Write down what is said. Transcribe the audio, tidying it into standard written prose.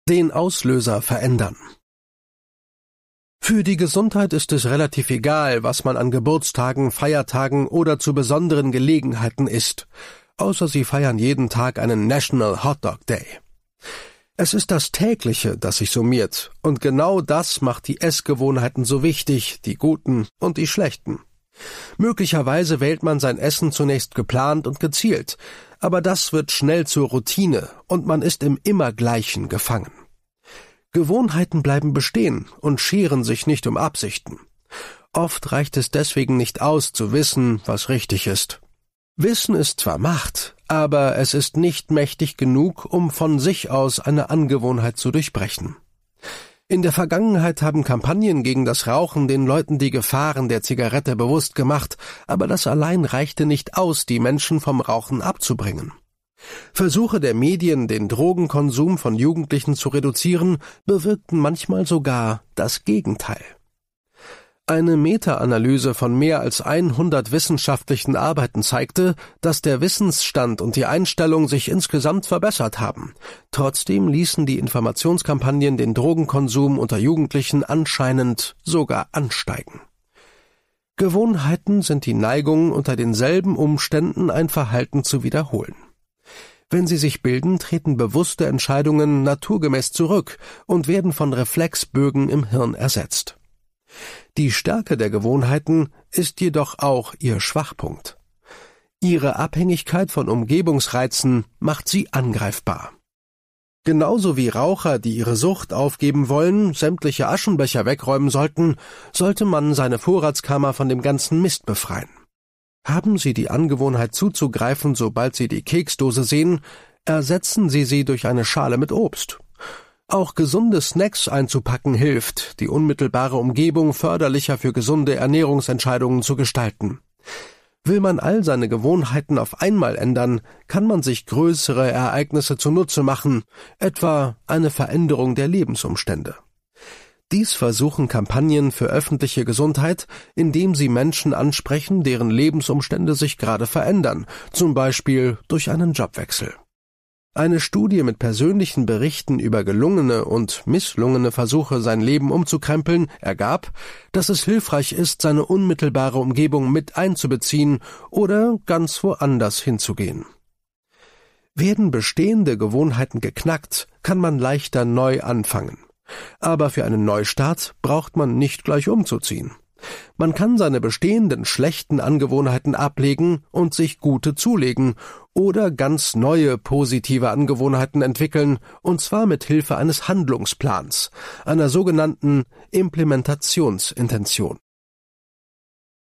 Den Auslöser verändern. Für die Gesundheit ist es relativ egal, was man an Geburtstagen, Feiertagen oder zu besonderen Gelegenheiten isst, außer Sie feiern jeden Tag einen National Hot Dog Day. Es ist das Tägliche, das sich summiert, und genau das macht die Essgewohnheiten so wichtig, die guten und die schlechten. Möglicherweise wählt man sein Essen zunächst geplant und gezielt, aber das wird schnell zur Routine und man ist im Immergleichen gefangen. Gewohnheiten bleiben bestehen und scheren sich nicht um Absichten. Oft reicht es deswegen nicht aus, zu wissen, was richtig ist. Wissen ist zwar Macht, aber es ist nicht mächtig genug, um von sich aus eine Angewohnheit zu durchbrechen. In der Vergangenheit haben Kampagnen gegen das Rauchen den Leuten die Gefahren der Zigarette bewusst gemacht, aber das allein reichte nicht aus, die Menschen vom Rauchen abzubringen. Versuche der Medien, den Drogenkonsum von Jugendlichen zu reduzieren, bewirkten manchmal sogar das Gegenteil. Eine Meta-Analyse von mehr als 100 wissenschaftlichen Arbeiten zeigte, dass der Wissensstand und die Einstellung sich insgesamt verbessert haben. Trotzdem ließen die Informationskampagnen den Drogenkonsum unter Jugendlichen anscheinend sogar ansteigen. Gewohnheiten sind die Neigung, unter denselben Umständen ein Verhalten zu wiederholen. Wenn sie sich bilden, treten bewusste Entscheidungen naturgemäß zurück und werden von Reflexbögen im Hirn ersetzt. Die Stärke der Gewohnheiten ist jedoch auch ihr Schwachpunkt. Ihre Abhängigkeit von Umgebungsreizen macht sie angreifbar. Genauso wie Raucher, die ihre Sucht aufgeben wollen, sämtliche Aschenbecher wegräumen sollten, sollte man seine Vorratskammer von dem ganzen Mist befreien. Haben Sie die Angewohnheit zuzugreifen, sobald Sie die Keksdose sehen, ersetzen Sie sie durch eine Schale mit Obst. Auch gesunde Snacks einzupacken hilft, die unmittelbare Umgebung förderlicher für gesunde Ernährungsentscheidungen zu gestalten. Will man all seine Gewohnheiten auf einmal ändern, kann man sich größere Ereignisse zunutze machen, etwa eine Veränderung der Lebensumstände. Dies versuchen Kampagnen für öffentliche Gesundheit, indem sie Menschen ansprechen, deren Lebensumstände sich gerade verändern, zum Beispiel durch einen Jobwechsel. Eine Studie mit persönlichen Berichten über gelungene und misslungene Versuche, sein Leben umzukrempeln, ergab, dass es hilfreich ist, seine unmittelbare Umgebung mit einzubeziehen oder ganz woanders hinzugehen. Werden bestehende Gewohnheiten geknackt, kann man leichter neu anfangen. Aber für einen Neustart braucht man nicht gleich umzuziehen. Man kann seine bestehenden schlechten Angewohnheiten ablegen und sich gute zulegen oder ganz neue positive Angewohnheiten entwickeln, und zwar mit Hilfe eines Handlungsplans, einer sogenannten Implementationsintention.